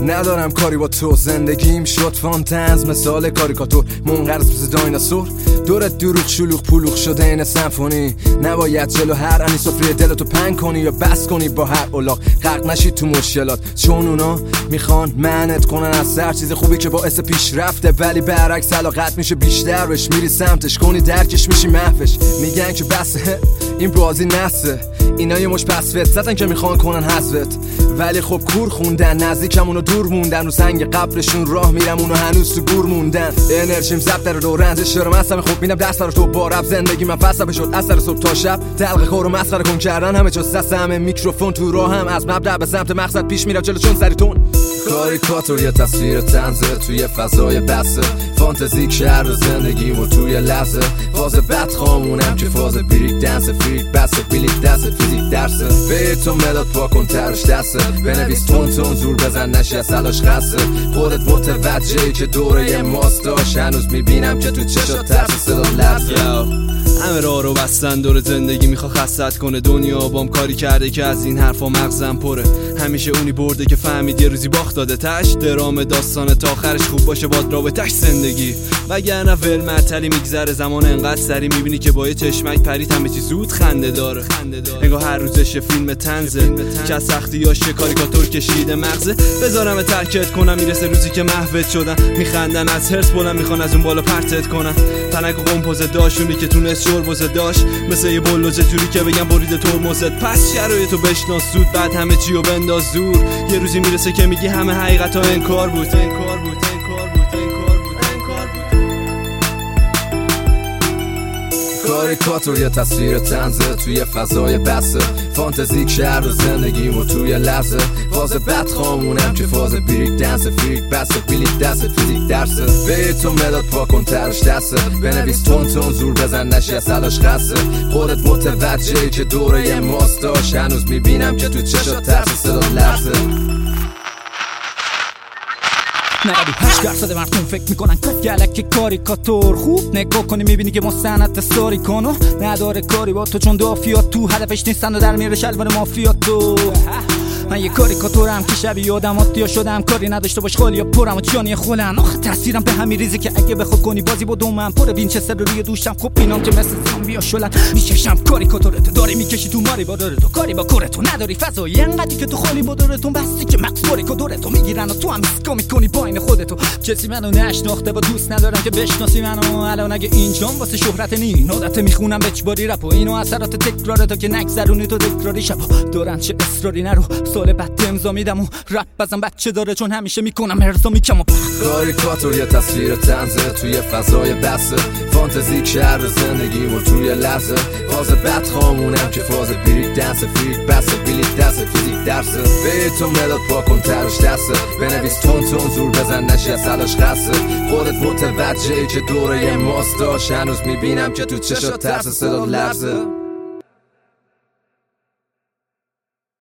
ندارم کاری با تو، زندگیم شد فانتزم مثال کاریکاتور، منقرض مثل دایناسور. دورت دروغ شلوغ پلوغ شده این سمفونی، نباید جلو هر انی سفره دلتو پنگ کنی یا بس کنی با هر اولاغ، غرق نشید تو مشکلات، چون اونا میخوان منت کنن از هر چیز خوبی که باعث پیشرفته، ولی برعکس علاقت میشه بیشتر بهش، میری سمتش کنی درکش میشی محوش. میگن که بسه این بازی نسه، اینا یه مش پسفت زدن که میخوان کنن حذفت، ولی خب کور خوندن، نزدیکمونو دور موندن، رو سنگ قبرشون راه میرم اونو هنوز تو گور موندن. انرژیم زب در دو رنج شرم هستم، خوب میدم دست رو تو با رب، زندگی من فلسفه شد از سر صبح تا شب، دلق خور و مسخره کن کردن همه جز دست همه، میکروفون تو راهم از مبدأ به سمت مقصد پیش میرم جلو چون سریتون. کاریکاتور یا تصویر طنزه توی فضای بسه، فانتزیک شهر و زندگیمو توی لحظه، فاز بد خامونم که فاز بریک دنس، فریک بسه بلیک دسته فیزیک درسه، به تو مداد پا کن ترش دسته، بنویس تون تون زور بزن نشی از تلاش خسته، خودت متوجهی که دوره یه ماست داشت، هنوز میبینم که تو چشات ترس صدا لرزه. همه راه رو بستن دور زندگی میخوا خستت کنه، دنیا بام کاری کرده که از این حرفا مغزم پره، همیشه اونی برده که فهمید یه روزی باخت داده تش، درام داستان تا آخرش خوب باشه باد رابطش زندگی، وگرنه ول معطلی میگذره زمان انقدر سری، میبینی که با یه چشمک پرید همه چی زود خنده داره، انگار هر روزش فیلم طنزه که از سختیاش کاریکاتور کشیده مغزه، بذارم ترکت کنم میرسه روزی که محوت شدن، میخندن از هرس بولم میخوان از اون بالا پرتت کنن، تنک و قمپوزه داشونی که تونست شوربوزه داشت، مثل یه بلوزه توری که بگم برید ترمزت، پس شرایطو بشناس زود بعد همه چی رو بنداز دور، یه روزی میرسه که میگی همه حقیقتا انکار بود. کاریکاتور یا تصویر طنزه توی فضای بسه، فانتزیک شهر و زندگیمو توی لحظه، فاز بد خامونم که فاز بریک دنس، فریک بسه بلیک دسته فیزیک درسه، به تو مداد پا کن ترش دسته، بنویس تون تون زور بزن نشی از تلاش خسته، خودت متوجهی که دوره یه ماست داشت، هنوز میبینم که تو چشات ترس صدا لرزه. 98% مردم فکر میکنن گلک کاریکاتور، خوب نگاه کنی میبینی که مستند استوری کنو نداره کاری با تو، چون دافیات تو هدفش نیستن و در میره شلوار مافیات تو. من یه کاریکاتورم که شبیه آدمات شدم، کاری نداشته باش خالی یا پرم و جانی خولن، آخه تاثیرم به همین ریزی که اگه بخواد کنی بازی با دومم پر وینچستر روی دوشم، خب اینام که مثل زامبیا شلن میچشم کاریکاتورت داری میکشی تو ماری با دورتو، کاری با کورتو نداری فضایی انقدی که تو خالی با دورتو، بستی که مکس کاریکاتورتو میگیرن و تو هم اسکا میکنی با این خودتو، کسی منو نشناخته و دوست ندارم که بشناسی منو، الان اگه اینجام واسه شهرت نی نودت میخونم بچباری رپ و اینو اثرات تکراره تا که نگذرونی تو تکراری شب دورن چه اصراری نرو، سال بعد امضا میدم و رپ بزن بچه داره چون همیشه میکنم ارضا میکم و کاریکاتور یا تصویر طنزه توی فضای بسه، فانتزیک شهر زندگیمو توی لحظه، فاز بد خامونم که فاز بریک دنس، فریک بسه بلیک دسته فیزیک درسه، به تو مداد پا کن ترش دسته، بنویس تون تون زور بزن نشی از تلاش خسته، خودت متوجهی که دوره یه ماست داشت، هنوز میبینم که تو چشات ترس صدا لرزه.